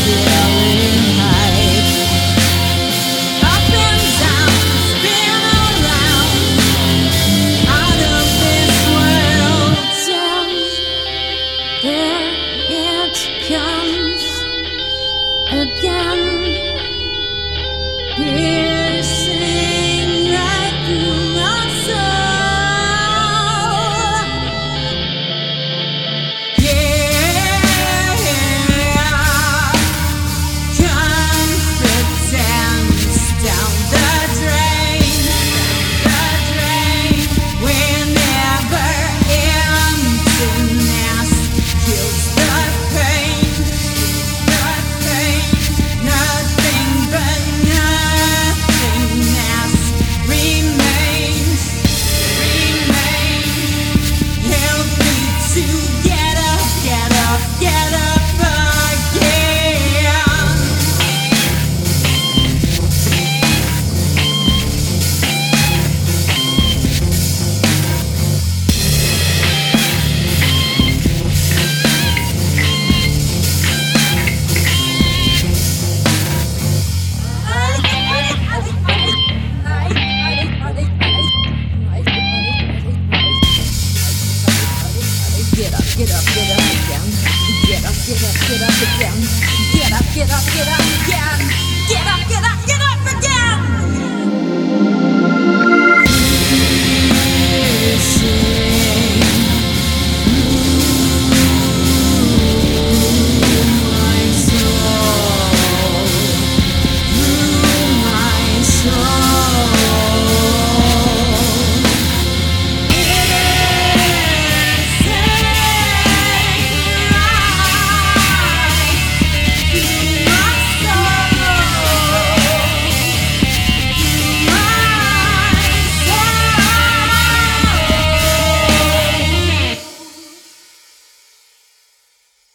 feeling height. Up and down, spin around, out of this world. Till there it comes again, piercing right through my soul. Yeah, confidence down the drain, whenever emptiness kills the pain, nothing but nothingness remains. Help me to get up again. Get up again. Get up again. Get up again.